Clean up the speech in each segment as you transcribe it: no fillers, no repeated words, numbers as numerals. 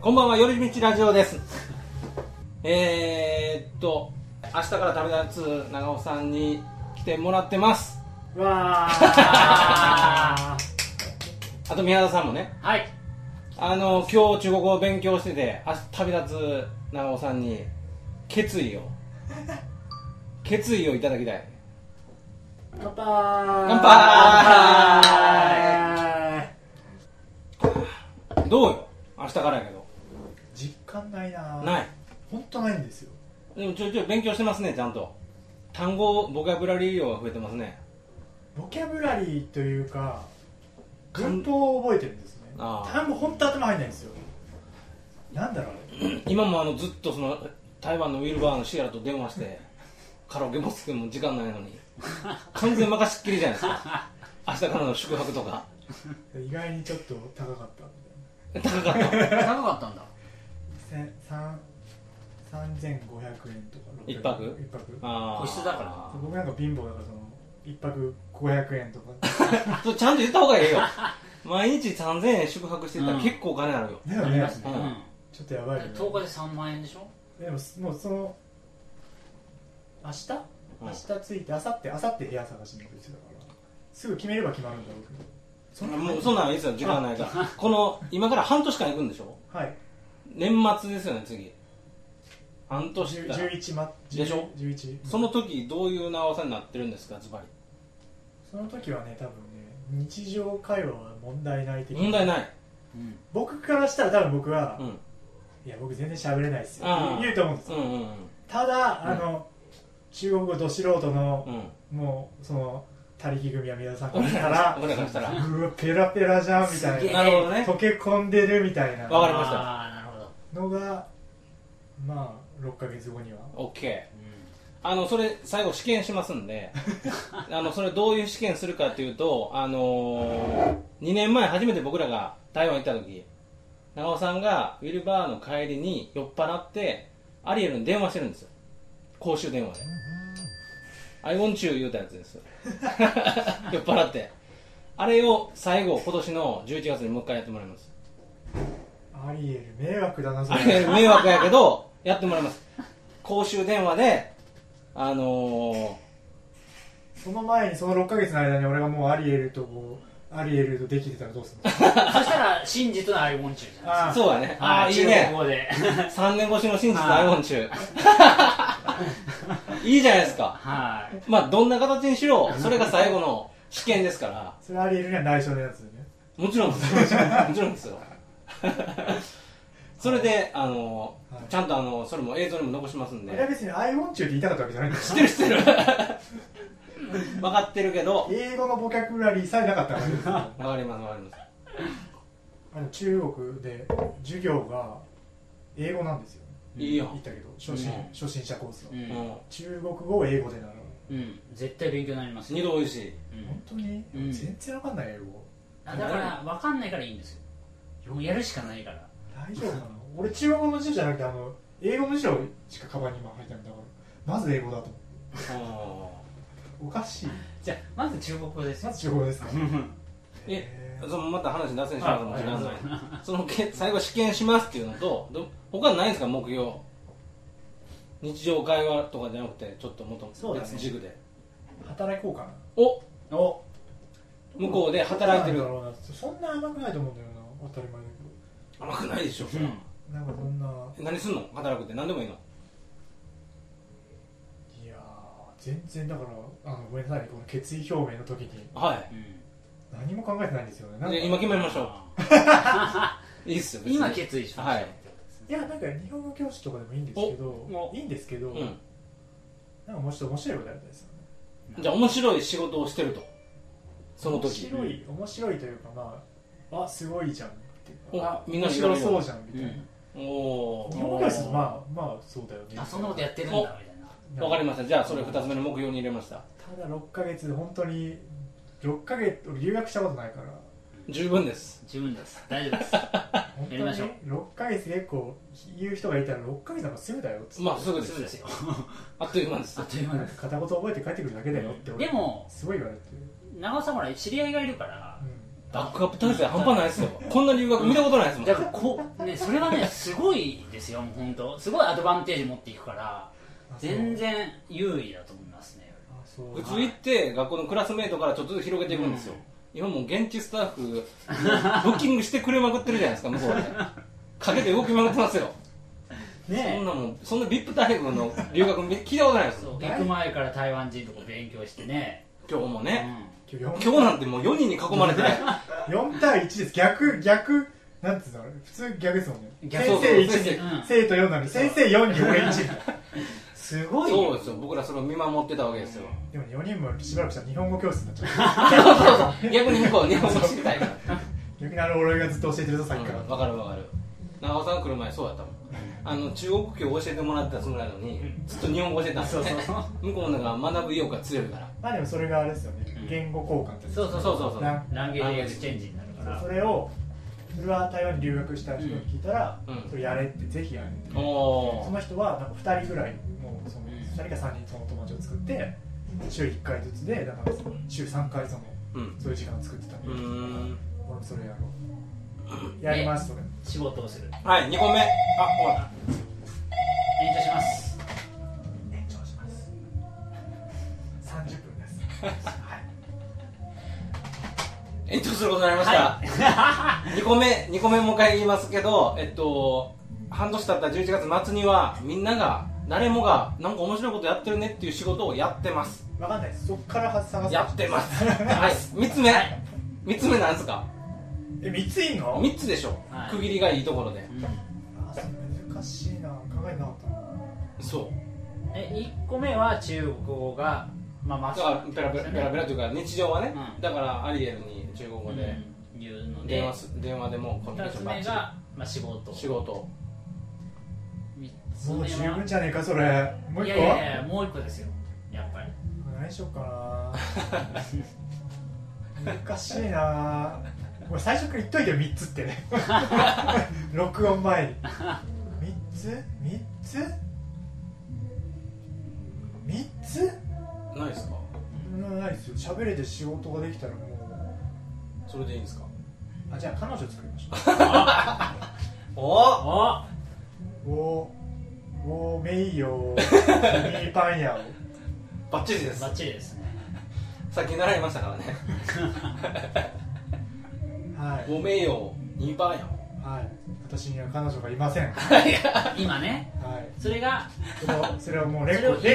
こんばんは、寄り道ラジオです。明日から旅立つ長尾さんに来てもらってます。 わーあと宮田さんもね。 はい。 今日中国語を勉強してて、明日旅立つ長尾さんに決意をいただきたい。 乾杯。 乾杯。どうよ、明日からやけど。 実感ないな。 ない。 本当ないんですよ。 でもちょいちょい勉強してますね、ちゃんと。単語、ボキャブラリー量が増えてますね。 ボキャブラリーというか、文法を覚えてるんですね。単語本当頭入んないんですよ。なんだろう今もずっとその台湾のウィルバーのシアラと電話してカラオケボス君も時間ないのに完全任しっきりじゃないですか。明日からの宿泊とか意外にちょっと高かったんで。高かったんだ。 3500円とか一泊個室だから僕なんか貧乏だから一泊500円とかそれちゃんと言った方がいいよ。毎日3000円宿泊してたら結構お金あるよ。 だよね、ちょっとやばいよね。 10日で3万円でしょ。 でももうその明日着いて明後日部屋探しに行くって言ってたからすぐ決めれば決まるんだろうけど、 そんなんいいですよ、時間ないからこの今から半年間行くんでしょ。 はい、 年末ですよね。次半年から 11 でしょ。 11 その時どういう長尾さんになってるんですか、ズバリ。 その時はね、多分ね、日常会話は問題ない的な。 問題ない、 僕からしたら多分僕は、いや僕全然喋れないですよって言うと思うんですよ。ただ中国語ど素人の、もうその他力組は皆さんからしたらうわペラペラじゃんみたいな、 なるほどね、 溶け込んでるみたいな。 わかりました。 なるほどのがまあ6ヶ月後には OK。それ最後試験しますんでそれどういう試験するかっていうと、2年前初めて僕らが台湾行った時、長尾さんがウィルバーの帰りに酔っ払ってアリエルに電話してるんですよ、公衆電話で。I want you 言うたやつです酔っ払って。あれを最後今年の11月にもう一回やってもらいます。 アリエル迷惑だなそれ。 アリエル迷惑やけどやってもらいます。公衆電話でその前にその6ヶ月の間に俺がもうアリエルとできてたらどうするのそしたら真実のアイウォンチューじゃないですか。 そうだね。いいね。3年越しの真実のアイウォンチューいいじゃないですか。まあどんな形にしろそれが最後の試験ですから。 それアリエルには内緒のやつでね。 もちろんですもちろんですよそれでちゃんとそれも映像にも残しますんで。 いや別にアイウォンチューって言いたかったわけじゃないんだよ。 知ってる分かってるけど英語のボキャブラリーさえなかったからです。分かります分かります。 中国で授業が英語なんですよ。 いいよ。 言ったけど初心者コースは中国語を英語で習う。 絶対勉強になります。 2度おいしい。 本当に全然分かんない英語。 だから分かんないからいいんですよ。やるしかないから大丈夫かな。俺中国語の辞書じゃなくて英語の辞書しかカバンに今入ってないんだからまず英語だと思う。おかしい。 じゃあまず中国語ですよ。 まず中国語ですかまた話脱線しますもん時間ないその最後試験しますっていうのと他ないんですか、目標。日常会話とかじゃなくてちょっともっと別軸で働こうかな。 お向こうで働いてる。 そんな甘くないと思うんだよな。当たり前だけど甘くないでしょ。 なんかそんな何すんの、働くって。何でもいいの。 いや全然だからごめんなさい、この決意表明の時に何も考えてないんですよね。 今決めましょういいっすよ今決意しましょう。 いやなんか日本語教師とかでもいいんですけどなんかもうちょっと面白いことやりたいですよね。 じゃあ面白い仕事をしてると。その時面白いというか、すごいじゃんっていうか、 みんな面白そうじゃんみたいな。日本教師まあそうだよね。 そんなことやってるんだみたいな。 わかりました。じゃあそれ2つ目の目標に入れました。 ただ6ヶ月で本当に6ヶ月留学したことないから十分です。 大丈夫です。やりましょう。 6ヶ月結構言う人がいたら6ヶ月なんかすぐだよって。 まあすぐですよ。あっという間です。 片言覚えて帰ってくるだけだよって俺すごい言われて。 長尾さんほら知り合いがいるからバックアップ体制半端ないですよ。こんな留学見たことないですもん。 だからね、それはねすごいですよ。本当すごいアドバンテージ持っていくから全然有利だと思いますね。 普通行って学校のクラスメートからちょっとずつ広げていくんですよ。今もう現地スタッフブッキングしてくれまくってるじゃないですか、向こうでかけて動きまくってますよ。 ね、 そんな VIP 待遇の留学聞いたことないですよ。 行く前から台湾人とか勉強してね。 今日もね、今日なんてもう4人に囲まれて 4対1です。逆なんていうの、普通逆ですもんね。先生1に生徒4なのに先生4に俺1 すごい。 そうですよ、僕らそれを見守ってたわけですよ。 でも4人もしばらくしたら日本語教室になっちゃう逆に向こう日本語知りたいから逆に俺がずっと教えてるぞさっきから。 わかるわかる。長尾さん来る前そうやったもん。中国教教えてもらったつもりなのにずっと日本語教えてたんですよね。向こうのが学ぶ意欲が強いから。 まあでもそれがあれですよね、言語交換って。 そうランゲージエクスチェンジになるから。 それは台湾に留学した人に聞いたら、それやれってぜひやれって。その人はなんか2人ぐらいもうその2人か3人その友達を作って週1回ずつでだから週3回そういう時間を作ってたんで、俺それやろう。やりますそれ。 仕事をする。 はい、2個目。あ、終わった。 延長します。 延長します。30分です。はい。 延長することになりました。2個目もう一回言いますけど、半年経った11月末にはみんなが誰もがなんか面白いことやってるねっていう仕事をやってます。 わかんないです。そっから探す。 やってます。はい。3つ目なんですか。 3ついんの ？3つでしょ、はい、区切りがいいところで。 それ難しいな、考えなかったな。 そう。 1個目は中国語がだからペラペラというか日常はね、だからアリエルに中国語で言うので、 電話でもコミュニケーションバッチリ。 2つ目が仕事。 もう十分じゃねえかそれ。もう1個？ いやもう1個ですよやっぱり。 何しようかな。難しいな。もう最初から言っといてよ3つってね録音前に3つないですか？ ないですよ。喋れて仕事ができたらもうそれでいいんですか？ じゃあ彼女作りましょう。おめいよミーパンヤオ。バッチリです。 バッチリですね。 さっき習いましたからねはい、ごめんよ、2番よ。 はい、私には彼女がいません今ね、はい、それはもう連呼し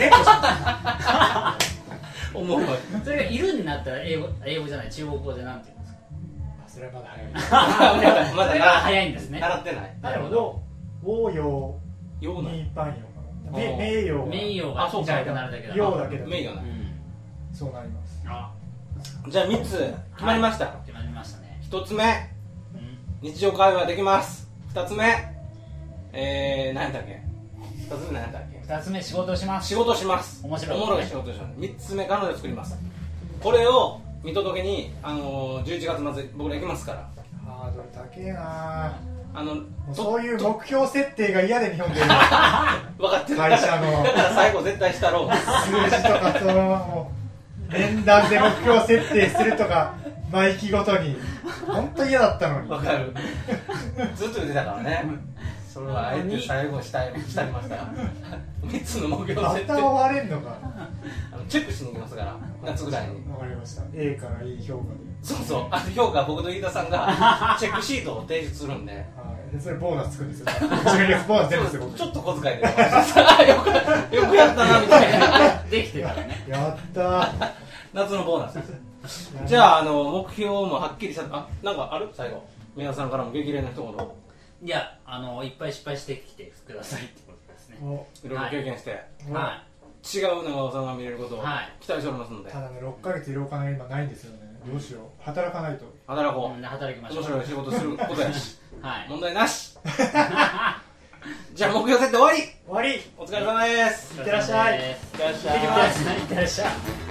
ますそれがいるになったら英語じゃない中国語でなんて言うんですか？ それはまだ早いまだ早いんですね。 習ってない。 なるほど。およにパンよ名誉がそうかなるだけだ。 よだけだ。 名誉な。 そうなります。 じゃあ3つ決まりました。 決まりましたね。 1つ目、日常会話できます。2つ目、何だっけ？2つ目仕事をします。 仕事します。 面白い仕事します。3つ目彼女を作ります。これを見届けに11月末僕ら行きますから。 ハードル高えな。そういう目標設定が嫌で日本で分かってる。会社の最後絶対したろう。 数字とかもう面談で目標設定するとか毎期ごとに本当嫌だったのに。 分かる。ずっと言ってたからね。それはあえて最後したりました3つの目標設定。 また終われんのか。 チェックしに行きますから夏ぐらいに。 分かりました。 A からいい評価で。 そうあと評価は僕と飯田さんがチェックシートを提出するんで、 でそれボーナスつくんですよ。12月ボーナス全部する。 ちょっと小遣いでよくやったなみたいな。 できてからね。 やった夏のボーナスです。じゃあ目標もはっきりした。なんかある？最後皆さんからも激励の一言。 いやいっぱい失敗してきてくださいってことですね。 いろいろ経験して、違う長尾さんが見れることを期待しておりますので。 ただね、6ヶ月いるお金が今ないんですよね。どうしよう。働かないと。 働こう。 働きましょう。 面白い仕事することやし問題なしじゃあ目標設定終わり。 終わり。 お疲れ様です。 いってらっしゃい。 いってらっしゃい。 いってらっしゃい。